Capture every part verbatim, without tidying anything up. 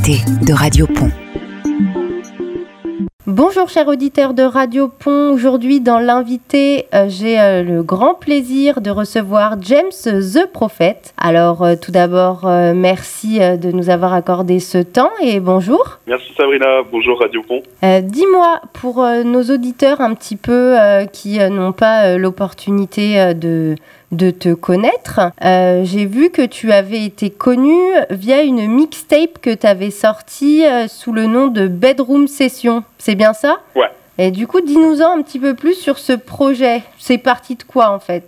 l'invité de Radio Pont. Bonjour chers auditeurs de Radio Pont, aujourd'hui dans l'invité, euh, j'ai euh, le grand plaisir de recevoir James The Prophet. Alors euh, tout d'abord, euh, merci euh, de nous avoir accordé ce temps et bonjour. Merci Sabrina, bonjour Radio Pont. Euh, dis-moi, pour euh, nos auditeurs un petit peu euh, qui euh, n'ont pas euh, l'opportunité euh, de... de te connaître. Euh, j'ai vu que tu avais été connu via une mixtape que tu avais sortie euh, sous le nom de Bedroom Session. C'est bien ça ? Ouais. Et du coup, dis-nous-en un petit peu plus sur ce projet. C'est parti de quoi, en fait ?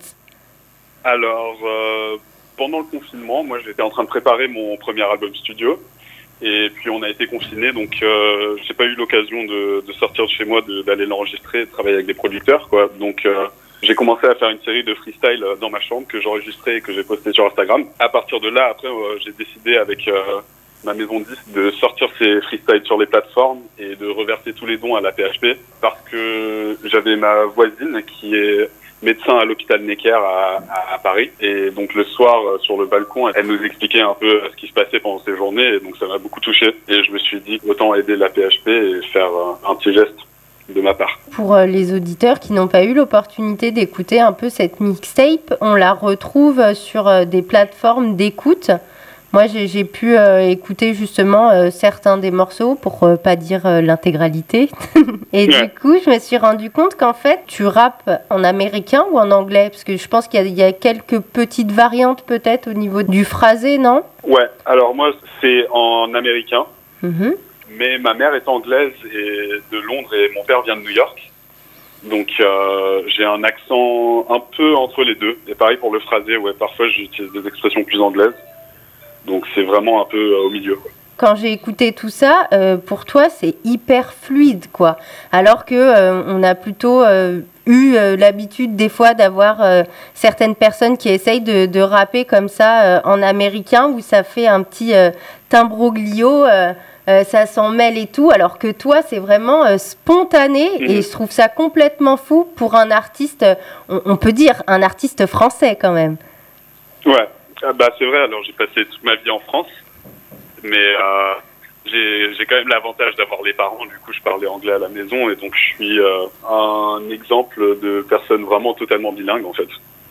Alors, euh, pendant le confinement, moi, j'étais en train de préparer mon premier album studio. Et puis, on a été confinés, donc euh, j'ai pas eu l'occasion de, de sortir de chez moi, de, d'aller l'enregistrer, de travailler avec des producteurs, quoi. Donc... Euh, J'ai commencé à faire une série de freestyle dans ma chambre que j'enregistrais et que j'ai posté sur Instagram. À partir de là, après, euh, j'ai décidé avec euh, ma maison de disques de sortir ces freestyles sur les plateformes et de reverser tous les dons à la P H P parce que j'avais ma voisine qui est médecin à l'hôpital Necker à, à, à Paris. Et donc le soir, euh, sur le balcon, elle nous expliquait un peu ce qui se passait pendant ces journées et donc ça m'a beaucoup touché. Et je me suis dit autant aider la P H P et faire euh, un petit geste de ma part. Pour euh, les auditeurs qui n'ont pas eu l'opportunité d'écouter un peu cette mixtape, on la retrouve sur euh, des plateformes d'écoute. Moi, j'ai, j'ai pu euh, écouter justement euh, certains des morceaux pour euh, pas dire euh, l'intégralité. Et ouais. Du coup, je me suis rendu compte qu'en fait, tu rappes en américain ou en anglais ? Parce que je pense qu'il y a, il y a quelques petites variantes peut-être au niveau du phrasé, non ? Ouais, alors moi, c'est en américain. Mm-hmm. Mais ma mère est anglaise et de Londres et mon père vient de New York. Donc euh, j'ai un accent un peu entre les deux. Et pareil pour le phrasé, ouais, parfois j'utilise des expressions plus anglaises. Donc c'est vraiment un peu euh, au milieu, quoi. Quand j'ai écouté tout ça, euh, pour toi, c'est hyper fluide, quoi. Alors que euh, on a plutôt euh, eu euh, l'habitude des fois d'avoir euh, certaines personnes qui essayent de, de rapper comme ça euh, en américain, où ça fait un petit euh, timbroglio. Euh, Euh, ça s'en mêle et tout, alors que toi, c'est vraiment euh, spontané mmh. Et je trouve ça complètement fou pour un artiste, on, on peut dire un artiste français quand même. Ouais, ah bah, c'est vrai, alors j'ai passé toute ma vie en France, mais euh, j'ai, j'ai quand même l'avantage d'avoir les parents, du coup je parlais anglais à la maison, et donc je suis euh, un exemple de personne vraiment totalement bilingue en fait.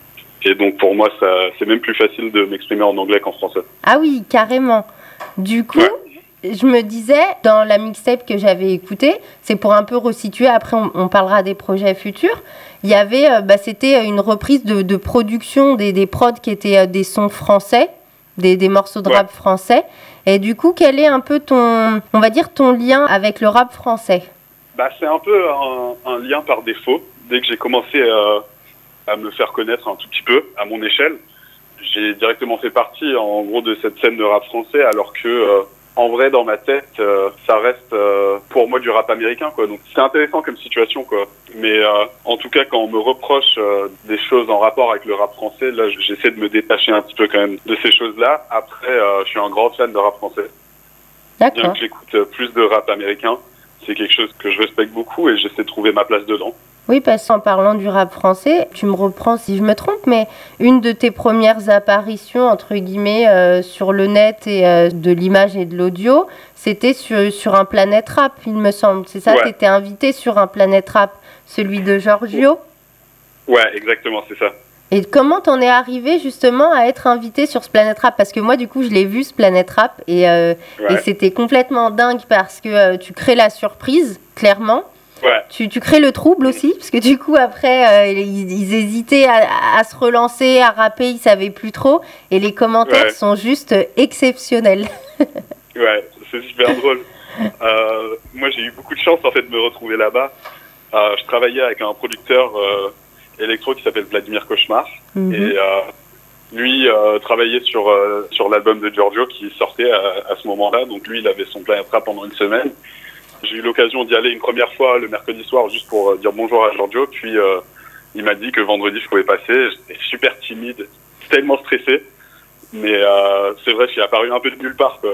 Et donc pour moi, ça, c'est même plus facile de m'exprimer en anglais qu'en français. Ah oui, carrément. Du coup... Ouais. Je me disais, dans la mixtape que j'avais écoutée, c'est pour un peu resituer, après on, on parlera des projets futurs, il y avait, euh, bah, c'était une reprise de, de production des, des prods qui étaient euh, des sons français, des, des morceaux de ouais. rap français. Et du coup, quel est un peu ton, on va dire, ton lien avec le rap français ? Bah, c'est un peu un, un lien par défaut. Dès que j'ai commencé euh, à me faire connaître un tout petit peu, à mon échelle, j'ai directement fait partie, en gros, de cette scène de rap français, alors que... Euh, En vrai, dans ma tête, euh, ça reste euh, pour moi du rap américain, quoi. Donc c'est intéressant comme situation, quoi. Mais euh, en tout cas, quand on me reproche euh, des choses en rapport avec le rap français, là, j'essaie de me détacher un petit peu quand même de ces choses-là. Après, euh, je suis un grand fan de rap français. D'accord. Bien que j'écoute plus de rap américain, c'est quelque chose que je respecte beaucoup et j'essaie de trouver ma place dedans. Oui, parce qu'en parlant du rap français, tu me reprends si je me trompe, mais une de tes premières apparitions, entre guillemets, euh, sur le net et euh, de l'image et de l'audio, c'était sur, sur un Planète Rap, il me semble. C'est ça, ouais. Tu étais invité sur un Planète Rap, celui de Giorgio ? Ouais, exactement, c'est ça. Et comment t'en es arrivé justement à être invité sur ce Planète Rap ? Parce que moi, du coup, je l'ai vu, ce Planète Rap, et, euh, ouais. et c'était complètement dingue parce que euh, tu crées la surprise, clairement. Ouais. Tu, tu crées le trouble aussi, parce que du coup, après, euh, ils, ils hésitaient à, à se relancer, à rapper, ils ne savaient plus trop. Et les commentaires ouais. sont juste exceptionnels. Ouais, c'est super drôle. Euh, moi, j'ai eu beaucoup de chance, en fait, de me retrouver là-bas. Euh, je travaillais avec un producteur euh, électro qui s'appelle Vladimir Cauchemar. Mm-hmm. Et euh, lui euh, travaillait sur, euh, sur l'album de Giorgio qui sortait à, à ce moment-là. Donc lui, il avait son Planète Rap pendant une semaine. J'ai eu l'occasion d'y aller une première fois le mercredi soir juste pour dire bonjour à Giorgio. Puis euh, il m'a dit que vendredi je pouvais passer. J'étais super timide, tellement stressé. Mais euh, c'est vrai, je suis apparu un peu de nulle part, quoi.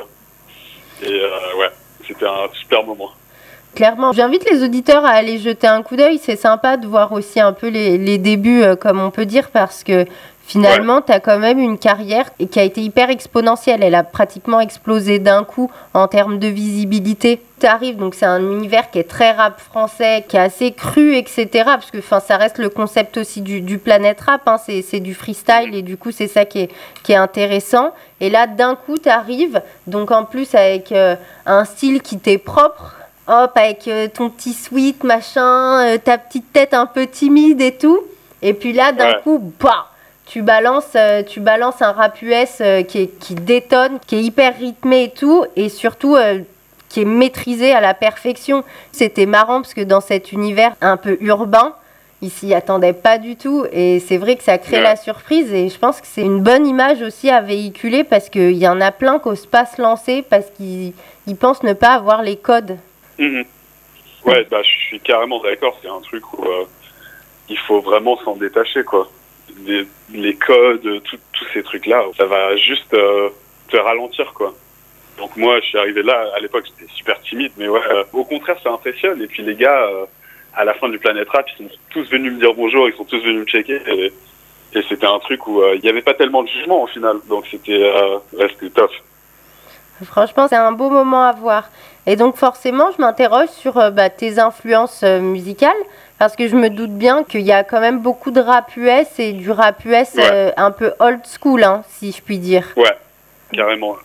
Et euh, ouais, c'était un super moment. Clairement, j'invite les auditeurs à aller jeter un coup d'œil. C'est sympa de voir aussi un peu les, les débuts, euh, comme on peut dire, parce que finalement, ouais. tu as quand même une carrière qui a été hyper exponentielle. Elle a pratiquement explosé d'un coup en termes de visibilité. Tu arrives, donc c'est un univers qui est très rap français, qui est assez cru, et cetera. Parce que ça reste le concept aussi du, du Planète Rap, hein, c'est, c'est du freestyle et du coup, c'est ça qui est, qui est intéressant. Et là, d'un coup, tu arrives, donc en plus avec euh, un style qui t'est propre. Hop, avec euh, ton petit sweat, machin, euh, ta petite tête un peu timide et tout. Et puis là, d'un ouais. coup, bah, tu balances, euh, tu balances un rap U S euh, qui, est, qui détonne, qui est hyper rythmé et tout. Et surtout, euh, qui est maîtrisé à la perfection. C'était marrant parce que dans cet univers un peu urbain, ils s'y attendaient pas du tout. Et c'est vrai que ça crée ouais. la surprise. Et je pense que c'est une bonne image aussi à véhiculer parce qu'il y en a plein qui n'osent pas se lancer parce qu'ils ils pensent ne pas avoir les codes. Mmh. Ouais, bah, je suis carrément d'accord. C'est un truc où euh, il faut vraiment s'en détacher, quoi. Les, les codes, tous ces trucs-là, ça va juste euh, te ralentir, quoi. Donc moi, je suis arrivé là, à l'époque, j'étais super timide, mais ouais, euh, au contraire, ça impressionne. Et puis les gars, euh, à la fin du Planète Rap, ils sont tous venus me dire bonjour, ils sont tous venus me checker. Et, et c'était un truc où il euh, n'y avait pas tellement de jugement, au final. Donc c'était, euh, ouais, c'était top. Franchement, c'est un beau moment à voir. Et donc forcément, je m'interroge sur euh, bah, tes influences euh, musicales, parce que je me doute bien qu'il y a quand même beaucoup de rap U S et du rap U S ouais. euh, un peu old school, hein, si je puis dire. Ouais, carrément.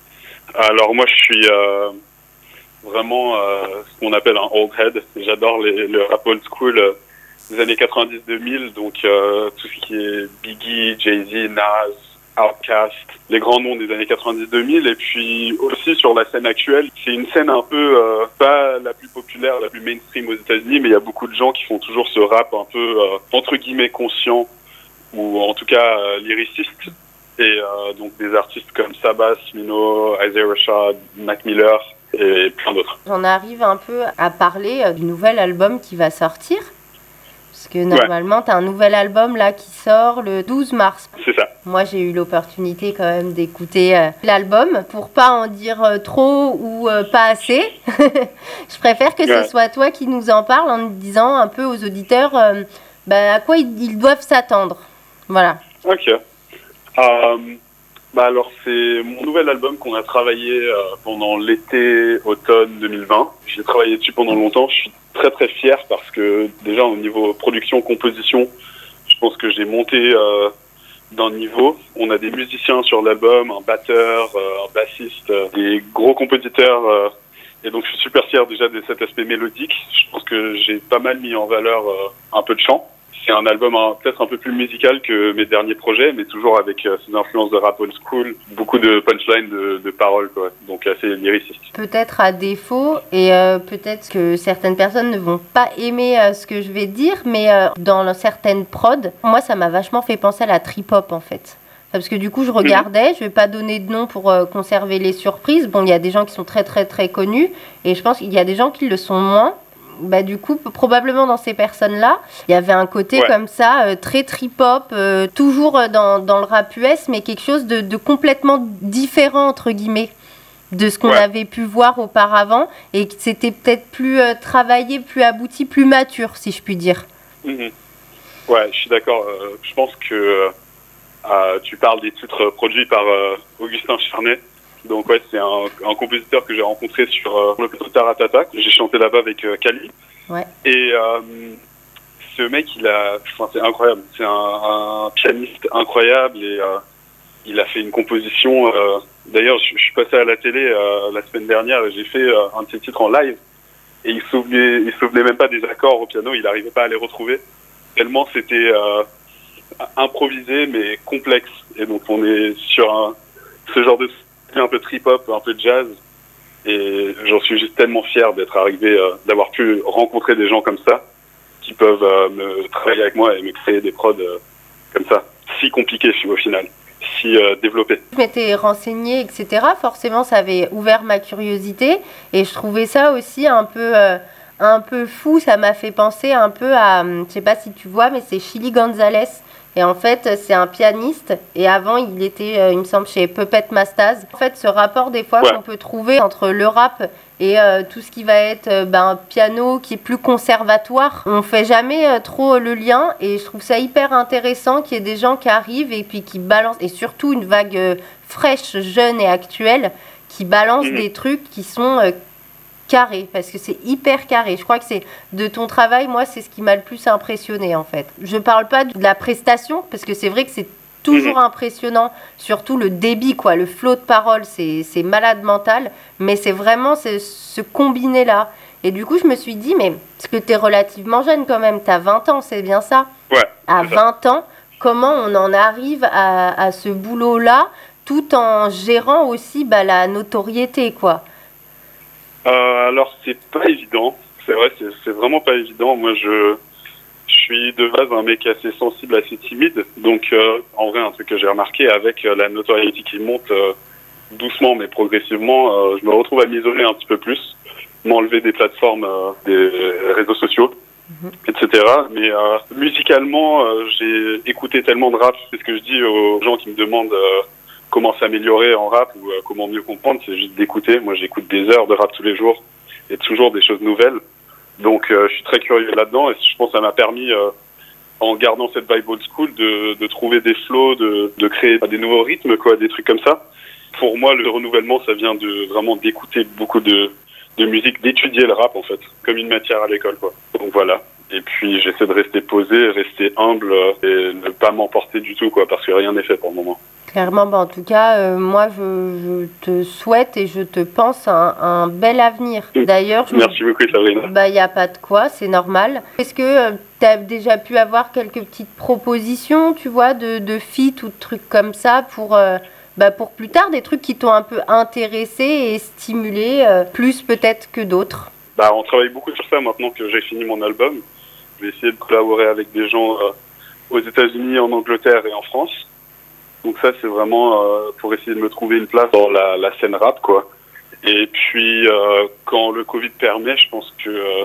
Alors moi, je suis euh, vraiment euh, ce qu'on appelle un old head. J'adore les, le rap old school euh, des années quatre-vingt-dix deux mille, donc euh, tout ce qui est Biggie, Jay-Z, Nas, Outkast, les grands noms des années quatre-vingt-dix deux mille. Et puis aussi sur la scène actuelle, c'est une scène un peu euh, pas la plus populaire, la plus mainstream aux États-Unis, mais il y a beaucoup de gens qui font toujours ce rap un peu euh, entre guillemets conscient, ou en tout cas euh, lyriciste. Et euh, donc des artistes comme Sabas, Smino, Isaiah Rashad, Mac Miller et plein d'autres. On arrive un peu à parler euh, du nouvel album qui va sortir. Parce que normalement, ouais. tu as un nouvel album là qui sort le douze mars. C'est ça. Moi, j'ai eu l'opportunité quand même d'écouter euh, l'album. Pour pas en dire euh, trop ou euh, pas assez, je préfère que ouais. ce soit toi qui nous en parle en nous disant un peu aux auditeurs euh, bah, à quoi ils, ils doivent s'attendre. Voilà. Ok. Euh, bah alors, c'est mon nouvel album qu'on a travaillé euh, pendant l'été, automne deux mille vingt. J'ai travaillé dessus pendant longtemps. Je suis très très fier parce que déjà au niveau production, composition, je pense que j'ai monté euh, d'un niveau. On a des musiciens sur l'album, un batteur, euh, un bassiste, euh, des gros compositeurs. Euh, et donc je suis super fier déjà de cet aspect mélodique. Je pense que j'ai pas mal mis en valeur euh, un peu de chant. C'est un album hein, peut-être un peu plus musical que mes derniers projets, mais toujours avec euh, ses influences de rap old school, beaucoup de punchlines, de, de paroles, quoi. Donc assez lyriciste. Peut-être à défaut, et euh, peut-être que certaines personnes ne vont pas aimer euh, ce que je vais dire, mais euh, dans certaines prods, moi ça m'a vachement fait penser à la trip-hop en fait. Parce que du coup je regardais, mmh. je vais pas donner de nom pour euh, conserver les surprises. Bon, il y a des gens qui sont très très très connus, et je pense qu'il y a des gens qui le sont moins. Bah, du coup, probablement dans ces personnes-là, il y avait un côté ouais. comme ça, euh, très trip-hop, euh, toujours dans, dans le rap U S, mais quelque chose de, de complètement différent, entre guillemets, de ce qu'on ouais. avait pu voir auparavant, et que c'était peut-être plus euh, travaillé, plus abouti, plus mature, si je puis dire. Mmh. Ouais, je suis d'accord. Euh, je pense que euh, tu parles des titres produits par euh, Augustin Charnet. Donc ouais, c'est un, un compositeur que j'ai rencontré sur euh, le plateau Taratata. J'ai chanté là-bas avec euh, Kali. Ouais. Et euh, ce mec, il a, enfin, c'est incroyable. C'est un, un pianiste incroyable et euh, il a fait une composition. Euh, d'ailleurs, je, je suis passé à la télé euh, la semaine dernière et j'ai fait euh, un de ses titres en live. Et il se souvenait, il se souvenait même pas des accords au piano. Il n'arrivait pas à les retrouver. Tellement c'était euh, improvisé mais complexe. Et donc on est sur un, ce genre de un peu trip-hop, un peu jazz, et j'en suis juste tellement fier d'être arrivé, euh, d'avoir pu rencontrer des gens comme ça, qui peuvent euh, me travailler avec moi et me créer des prods euh, comme ça, si compliqués au final, si euh, développés. Je m'étais renseignée, et cetera. Forcément, ça avait ouvert ma curiosité, et je trouvais ça aussi un peu, euh, un peu fou. Ça m'a fait penser un peu à, je sais pas si tu vois, mais c'est Chili Gonzalez, Et en fait, c'est un pianiste. Et avant, il était, euh, il me semble, chez Puppet Mastaz. En fait, ce rapport, des fois, ouais. qu'on peut trouver entre le rap et euh, tout ce qui va être euh, ben, piano, qui est plus conservatoire, on fait jamais euh, trop le lien. Et je trouve ça hyper intéressant qu'il y ait des gens qui arrivent et puis qui balancent, et surtout une vague euh, fraîche, jeune et actuelle, qui balance mmh. des trucs qui sont... Euh, carré, parce que c'est hyper carré. Je crois que c'est de ton travail, moi, c'est ce qui m'a le plus impressionné, en fait. Je parle pas de la prestation, parce que c'est vrai que c'est toujours mmh. impressionnant, surtout le débit, quoi, le flot de parole, c'est, c'est malade mental, mais c'est vraiment ce, ce combiné-là. Et du coup, je me suis dit, mais, parce que t'es relativement jeune quand même, t'as vingt ans, c'est bien ça ? Ouais. À vingt ans, comment on en arrive à, à ce boulot-là, tout en gérant aussi bah, la notoriété, quoi ? Euh, alors c'est pas évident, c'est vrai, c'est, c'est vraiment pas évident. Moi je, je suis de base un mec assez sensible, assez timide, donc euh, en vrai un truc que j'ai remarqué avec euh, la notoriété qui monte euh, doucement mais progressivement, euh, je me retrouve à m'isoler un petit peu plus, m'enlever des plateformes, euh, des réseaux sociaux, mmh. et cetera. Mais euh, musicalement, euh, j'ai écouté tellement de rap, c'est ce que je dis aux gens qui me demandent euh, comment s'améliorer en rap ou euh, comment mieux comprendre, c'est juste d'écouter. Moi, j'écoute des heures de rap tous les jours et toujours des choses nouvelles. Donc, euh, je suis très curieux là-dedans et je pense que ça m'a permis, euh, en gardant cette vibe old school, de, de trouver des flows, de, de créer des nouveaux rythmes, quoi, des trucs comme ça. Pour moi, le renouvellement, ça vient de vraiment d'écouter beaucoup de, de musique, d'étudier le rap, en fait, comme une matière à l'école, quoi. Donc, voilà. Et puis, j'essaie de rester posé, rester humble et ne pas m'emporter du tout, quoi, parce que rien n'est fait pour le moment. Clairement, bah en tout cas, euh, moi, je, je te souhaite et je te pense un, un bel avenir. D'ailleurs, je merci me... beaucoup, Sabrina. Bah, il n'y a pas de quoi, c'est normal. Est-ce que euh, tu as déjà pu avoir quelques petites propositions, tu vois, de, de feat ou de trucs comme ça pour, euh, bah, pour plus tard, des trucs qui t'ont un peu intéressé et stimulé, euh, plus peut-être que d'autres? Bah, on travaille beaucoup sur ça maintenant que j'ai fini mon album. Je vais essayer de collaborer avec des gens euh, aux États-Unis, en Angleterre et en France. Donc ça, c'est vraiment euh, pour essayer de me trouver une place dans la, la scène rap, quoi. Et puis, euh, quand le Covid permet, je pense que euh,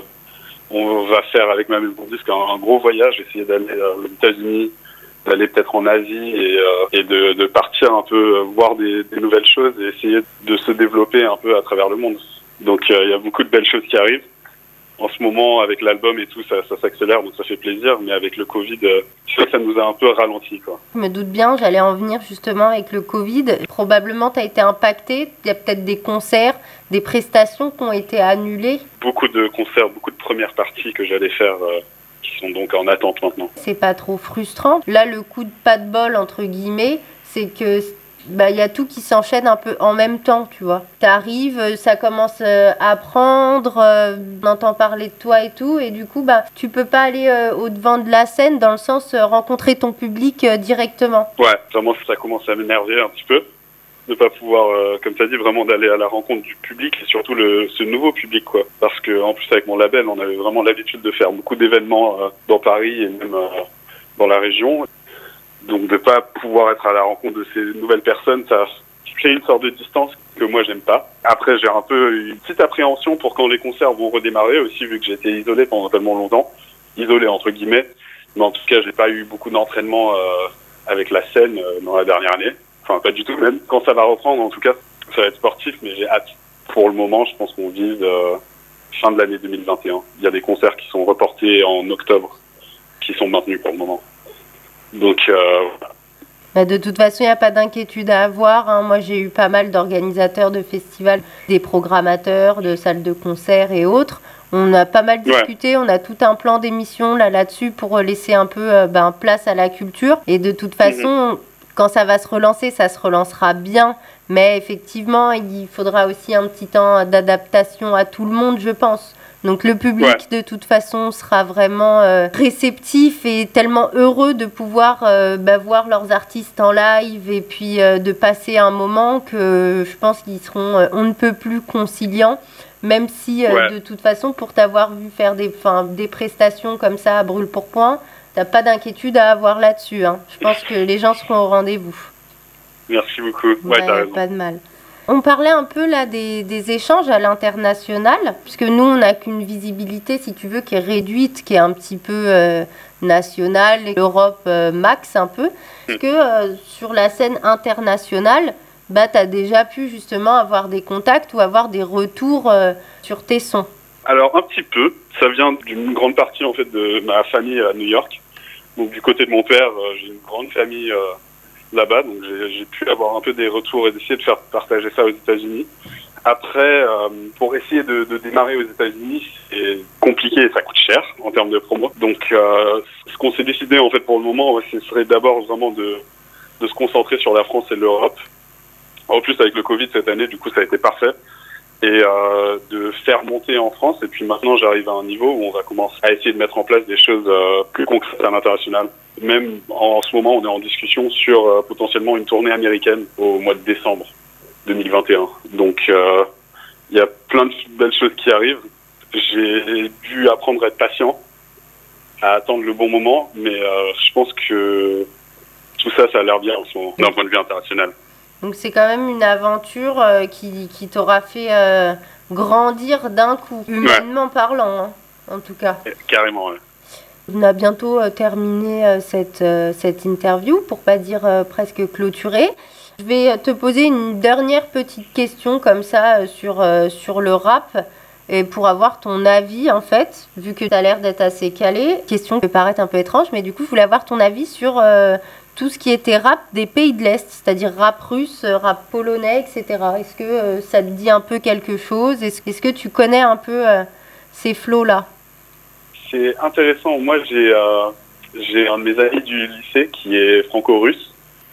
on va faire avec ma maison disque un, un gros voyage, essayer d'aller euh, aux États-Unis, d'aller peut-être en Asie et, euh, et de, de partir un peu, euh, voir des, des nouvelles choses et essayer de se développer un peu à travers le monde. Donc, il euh, y a beaucoup de belles choses qui arrivent. En ce moment, avec l'album et tout, ça, ça s'accélère, donc ça fait plaisir. Mais avec le Covid, euh, je sais que ça nous a un peu ralenti, quoi. Je me doute bien, j'allais en venir justement avec le Covid. Probablement, tu as été impacté. Il y a peut-être des concerts, des prestations qui ont été annulées. Beaucoup de concerts, beaucoup de premières parties que j'allais faire, euh, qui sont donc en attente maintenant. C'est pas trop frustrant. Là, le coup de pas de bol, entre guillemets, c'est que... bah, y a tout qui s'enchaîne un peu en même temps, tu vois. T'arrives, ça commence euh, à prendre, euh, on entend parler de toi et tout, et du coup, bah, tu peux pas aller euh, au-devant de la scène, dans le sens euh, rencontrer ton public euh, directement. Ouais, vraiment, ça commence à m'énerver un petit peu, de pas pouvoir, euh, comme tu as dit, vraiment d'aller à la rencontre du public, et surtout le, ce nouveau public, quoi. Parce que en plus, avec mon label, on avait vraiment l'habitude de faire beaucoup d'événements euh, dans Paris et même euh, dans la région. Donc de ne pas pouvoir être à la rencontre de ces nouvelles personnes, ça crée une sorte de distance que moi j'aime pas. Après j'ai un peu une petite appréhension pour quand les concerts vont redémarrer aussi, vu que j'ai été isolé pendant tellement longtemps, isolé entre guillemets. Mais en tout cas j'ai pas eu beaucoup d'entraînement euh, avec la scène euh, dans la dernière année. Enfin pas du tout même. Quand ça va reprendre en tout cas ça va être sportif, mais j'ai hâte. Pour le moment je pense qu'on vise euh, fin de l'année deux mille vingt et un. Il y a des concerts qui sont reportés en octobre, qui sont maintenus pour le moment. Donc, euh... bah de toute façon, il n'y a pas d'inquiétude à avoir. Hein. Moi, j'ai eu pas mal d'organisateurs de festivals, des programmateurs, de salles de concert et autres. On a pas mal discuté. Ouais. On a tout un plan d'émission là, là-dessus pour laisser un peu euh, ben, place à la culture. Et de toute façon, mmh. quand ça va se relancer, ça se relancera bien. Mais effectivement, il faudra aussi un petit temps d'adaptation à tout le monde, je pense. Donc le public, ouais. de toute façon, sera vraiment euh, réceptif et tellement heureux de pouvoir euh, bah, voir leurs artistes en live et puis euh, de passer un moment que je pense qu'ils seront euh, on ne peut plus conciliants, même si euh, ouais. de toute façon, pour t'avoir vu faire des, des prestations comme ça à brûle-pourpoint, t'as pas d'inquiétude à avoir là-dessus. Hein. Je pense que les gens seront au rendez-vous. Merci beaucoup. Ouais, ouais, t'as raison. Pas de mal. On parlait un peu là des, des échanges à l'international, puisque nous, on n'a qu'une visibilité, si tu veux, qui est réduite, qui est un petit peu euh, nationale, l'Europe euh, max un peu. Est-ce que euh, sur la scène internationale, bah, tu as déjà pu justement avoir des contacts ou avoir des retours euh, sur tes sons? Alors un petit peu, ça vient d'une grande partie en fait de ma famille à New York. Donc du côté de mon père, euh, j'ai une grande famille euh, là-bas, donc j'ai, j'ai pu avoir un peu des retours et d'essayer de faire partager ça aux États-Unis. Après, euh, pour essayer de, de démarrer aux États-Unis, c'est compliqué et ça coûte cher en termes de promo. Donc euh, ce qu'on s'est décidé en fait pour le moment, ce serait d'abord vraiment de, de se concentrer sur la France et l'Europe. En plus avec le Covid cette année, du coup ça a été parfait. Et euh, de faire monter en France. Et puis maintenant, j'arrive à un niveau où on va commencer à essayer de mettre en place des choses euh, plus concrètes à l'international. Même en ce moment, on est en discussion sur euh, potentiellement une tournée américaine au mois de décembre deux mille vingt et un. Donc, il euh, y a plein de belles choses qui arrivent. J'ai dû apprendre à être patient, à attendre le bon moment, mais euh, je pense que tout ça, ça a l'air bien en ce moment, d'un point de vue international. Donc c'est quand même une aventure euh, qui, qui t'aura fait euh, grandir d'un coup, humainement ouais. parlant, hein, en tout cas. Carrément, ouais. On a bientôt euh, terminé euh, cette, euh, cette interview, pour pas dire euh, presque clôturée. Je vais te poser une dernière petite question comme ça euh, sur, euh, sur le rap, et pour avoir ton avis en fait, vu que tu as l'air d'être assez calé. Question qui peut paraître un peu étrange, mais du coup je voulais avoir ton avis sur... Euh, tout ce qui était rap des pays de l'Est, c'est-à-dire rap russe, rap polonais, et cetera. Est-ce que euh, ça te dit un peu quelque chose? Est-ce, est-ce que tu connais un peu euh, ces flots-là? C'est intéressant. Moi, j'ai, euh, j'ai un de mes amis du lycée qui est franco-russe.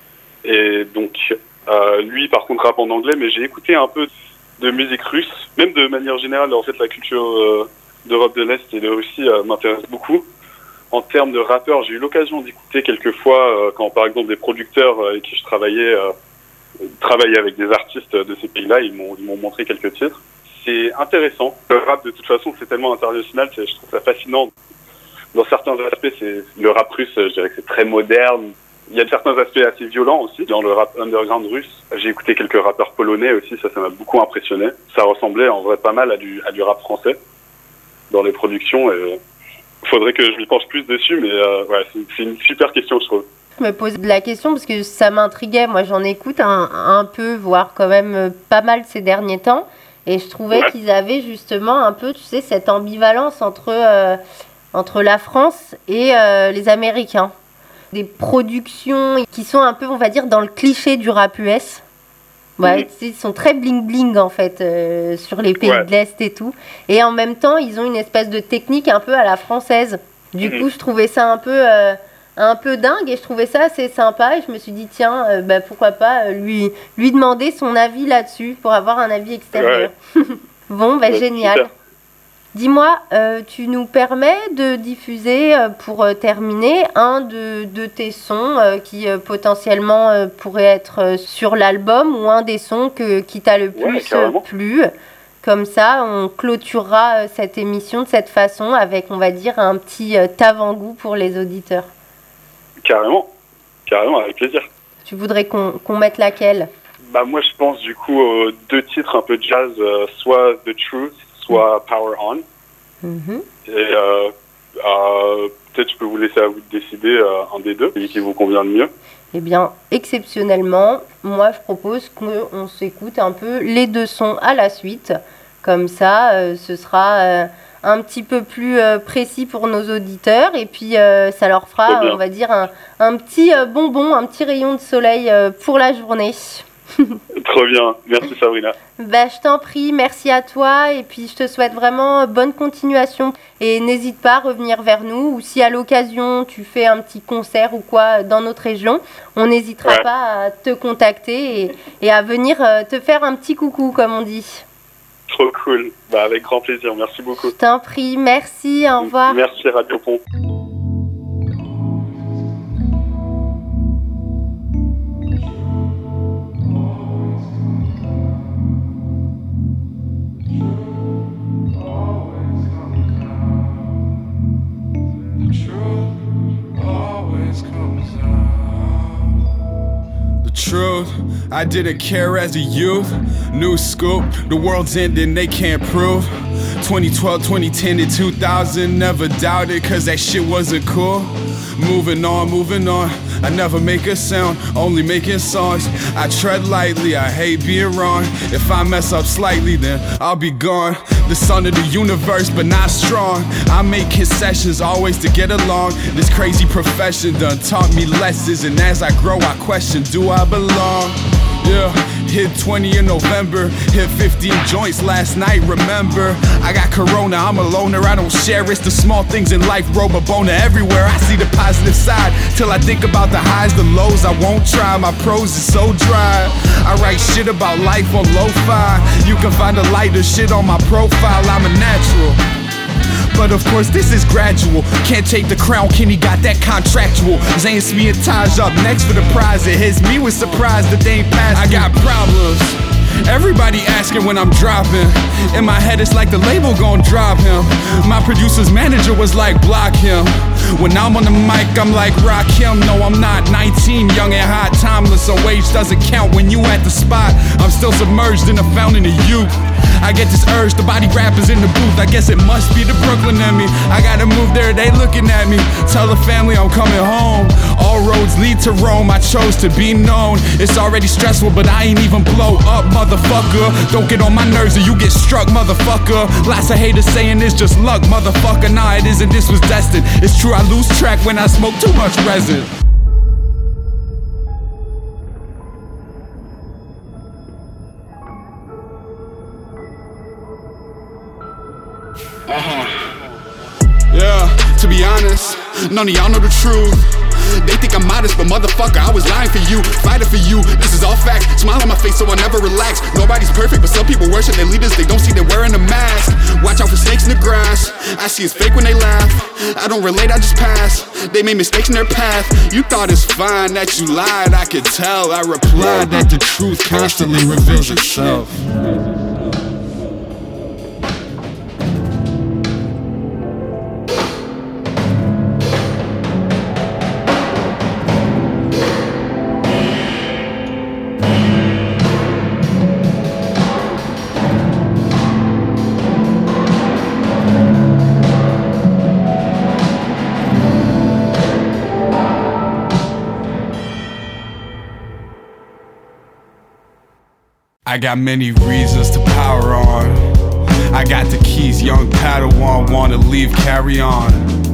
Et donc, euh, lui, par contre, rappe en anglais, mais j'ai écouté un peu de musique russe. Même de manière générale, en fait, la culture euh, d'Europe de l'Est et de Russie euh, m'intéresse beaucoup. En termes de rappeurs, j'ai eu l'occasion d'écouter quelques fois euh, quand, par exemple, des producteurs euh, avec qui je travaillais euh, travaillaient avec des artistes de ces pays-là. Ils m'ont, ils m'ont montré quelques titres. C'est intéressant. Le rap, de toute façon, c'est tellement international. C'est, je trouve ça fascinant. Dans certains aspects, c'est le rap russe, je dirais que c'est très moderne. Il y a certains aspects assez violents aussi dans le rap underground russe. J'ai écouté quelques rappeurs polonais aussi. Ça, ça m'a beaucoup impressionné. Ça ressemblait en vrai pas mal à du, à du rap français dans les productions. Et, faudrait que je m'y penche plus dessus, mais euh, ouais, c'est, c'est une super question, je trouve. Je me pose la question parce que ça m'intriguait. Moi, j'en écoute un, un peu, voire quand même pas mal ces derniers temps. Et je trouvais ouais. qu'ils avaient justement un peu, tu sais, cette ambivalence entre, euh, entre la France et euh, les Américains. Des productions qui sont un peu, on va dire, dans le cliché du rap U S. Ouais, mmh. Ils sont très bling-bling en fait euh, sur les pays ouais. de l'Est et tout. Et en même temps, ils ont une espèce de technique un peu à la française. Du mmh. coup, je trouvais ça un peu, euh, un peu dingue et je trouvais ça assez sympa. Et je me suis dit, tiens, euh, bah, pourquoi pas euh, lui, lui demander son avis là-dessus pour avoir un avis extérieur. Ouais. Bon, bah, ouais, génial. Super. Dis-moi, euh, tu nous permets de diffuser, euh, pour euh, terminer, un de, de tes sons euh, qui euh, potentiellement euh, pourrait être euh, sur l'album ou un des sons que, qui t'a le plus ouais, euh, plu. Comme ça, on clôturera euh, cette émission de cette façon avec, on va dire, un petit euh, avant-goût pour les auditeurs. Carrément, carrément, avec plaisir. Tu voudrais qu'on, qu'on mette laquelle? Bah moi, je pense du coup aux deux titres un peu jazz, euh, soit The Truth, soit Power On. Mm-hmm. Et euh, euh, peut-être je peux vous laisser à vous de décider euh, un des deux, celui qui vous convient le mieux. Eh bien, exceptionnellement, moi je propose qu'on s'écoute un peu les deux sons à la suite. Comme ça, euh, ce sera euh, un petit peu plus euh, précis pour nos auditeurs. Et puis, euh, ça leur fera, on va dire, un, un petit euh, bonbon, un petit rayon de soleil euh, pour la journée. Trop bien, merci Sabrina. Bah, je t'en prie, merci à toi et puis je te souhaite vraiment bonne continuation et n'hésite pas à revenir vers nous ou si à l'occasion tu fais un petit concert ou quoi dans notre région, on n'hésitera ouais. pas à te contacter et, et à venir te faire un petit coucou comme on dit. Trop cool, bah, avec grand plaisir, merci beaucoup. Je t'en prie, merci, au revoir. Merci Radio Pont. Truth, I didn't care as a youth. New scoop, the world's ending, they can't prove. twenty twelve, twenty ten, and two thousand, never doubted, cause that shit wasn't cool. Moving on, moving on, I never make a sound, only making songs. I tread lightly, I hate being wrong. If I mess up slightly, then I'll be gone. The son of the universe, but not strong. I make concessions, always to get along. This crazy profession done taught me lessons, and as I grow, I question, do I belong? Yeah, hit twenty in November, hit fifteen joints last night, remember. I got corona, I'm a loner, I don't share. It's the small things in life, robe a boner everywhere. I see the positive side, till I think about the highs, the lows, I won't try. My prose is so dry, I write shit about life on lo-fi. You can find the lighter shit on my profile, I'm a natural. But of course this is gradual. Can't take the crown, Kenny got that contractual. Zayn, Smee, and Taj up next for the prize. It hits me with surprise that they ain't passed. I got problems, everybody asking when I'm dropping. In my head it's like the label gon' drop him. My producer's manager was like, block him. When I'm on the mic I'm like, rock him. No, I'm not nineteen, young and hot, timeless, so age doesn't count when you at the spot. I'm still submerged in a fountain of youth. I get this urge, the body rappers in the booth. I guess it must be the Brooklyn in me. I gotta move there, they looking at me. Tell the family I'm coming home. All roads lead to Rome, I chose to be known. It's already stressful, but I ain't even blow up, motherfucker. Don't get on my nerves or you get struck, motherfucker. Lots of haters saying it's just luck, motherfucker. Nah, it isn't, this was destined. It's true, I lose track when I smoke too much resin. Uh-huh. Yeah, to be honest, none of y'all know the truth. They think I'm modest, but motherfucker, I was lying for you, fighting for you. This is all fact. Smile on my face so I never relax. Nobody's perfect, but some people worship their leaders. They don't see they're wearing a mask. Watch out for snakes in the grass. I see it's fake when they laugh. I don't relate, I just pass. They made mistakes in their path. You thought it's fine that you lied, I could tell. I replied that the truth constantly reveals itself. I got many reasons to power on. I got the keys, young Padawan, wanna leave, carry on.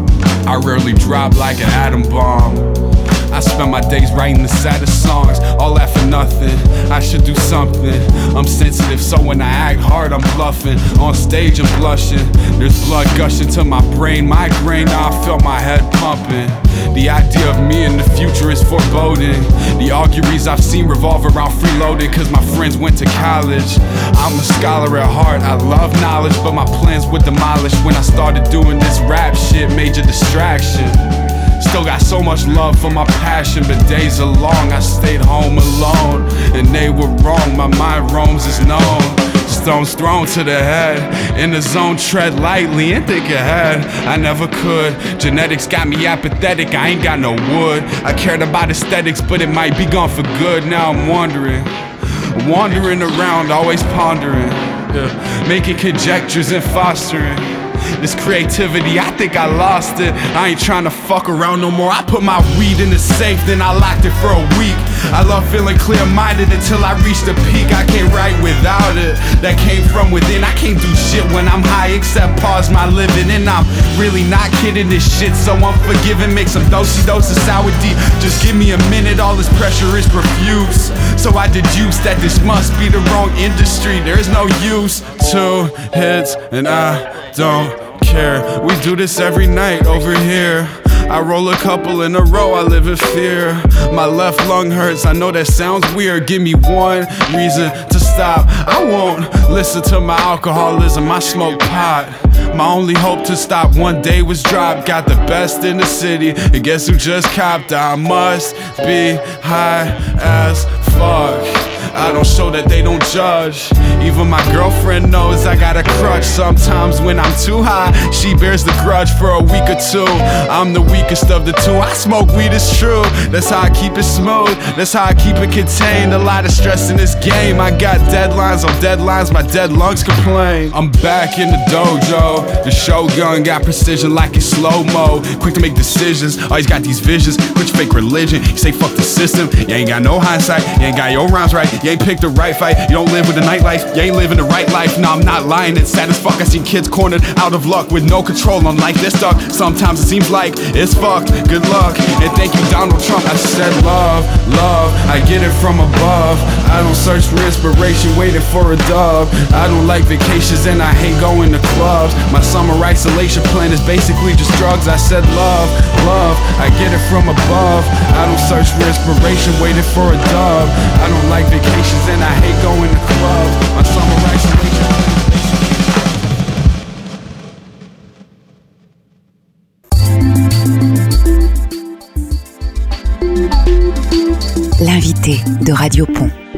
I rarely drop like an atom bomb. I spend my days writing the saddest songs, all that for nothing. I should do something. I'm sensitive, so when I act hard, I'm bluffing. On stage, I'm blushing. There's blood gushing to my brain, migraine. Now I feel my head pumping. The idea of me in the future is foreboding. The auguries I've seen revolve around freeloading, cause my friends went to college. I'm a scholar at heart, I love knowledge, but my plans were demolished when I started doing this rap shit, major distraction. Still got so much love for my passion, but days are long, I stayed home alone. And they were wrong, my mind roams is known. Stones thrown to the head, in the zone tread lightly and think ahead. I never could, genetics got me apathetic, I ain't got no wood. I cared about aesthetics, but it might be gone for good. Now I'm wandering, wandering around, always pondering, yeah, making conjectures and fostering this creativity, I think I lost it. I ain't trying to fuck around no more. I put my weed in the safe, then I locked it for a week. I love feeling clear-minded until I reach the peak. I can't write without it, that came from within. I can't do shit when I'm high except pause my living. And I'm really not kidding this shit, so I'm forgiving. Make some dosey-dos of sour D. Just give me a minute, all this pressure is profuse. So I deduce that this must be the wrong industry. There's no use. Two hits and I don't care. We do this every night over here. I roll a couple in a row, I live in fear. My left lung hurts, I know that sounds weird. Give me one reason to stop. I won't listen to my alcoholism, I smoke pot. My only hope to stop one day was dropped. Got the best in the city, and guess who just copped? I must be high as fuck. I don't show that they don't judge. Even my girlfriend knows I got a crutch. Sometimes when I'm too high, she bears the grudge for a week or two. I'm the weakest of the two. I smoke weed, it's true. That's how I keep it smooth. That's how I keep it contained. A lot of stress in this game. I got deadlines on deadlines. My dead lungs complain. I'm back in the dojo. The Shogun got precision like it's slow-mo. Quick to make decisions. Always got these visions. Quit your fake religion. You say fuck the system. You ain't got no hindsight. You ain't got your rhymes right. You ain't picked the right fight. You don't live with the nightlife. You ain't living the right life. No, I'm not lying. It's sad as fuck. I seen kids cornered out of luck with no control on life. They're stuck. Sometimes it seems like it's fucked. Good luck. And thank you, Donald Trump. I said love, love. I get it from above. I don't search for inspiration waiting for a dub. I don't like vacations and I hate going to clubs. My summer isolation plan is basically just drugs. I said love, love. I get it from above. I don't search for inspiration waiting for a dub. I don't like vacations and I hate going to clubs. My summer isolation plan is L'invité de Radio Pont.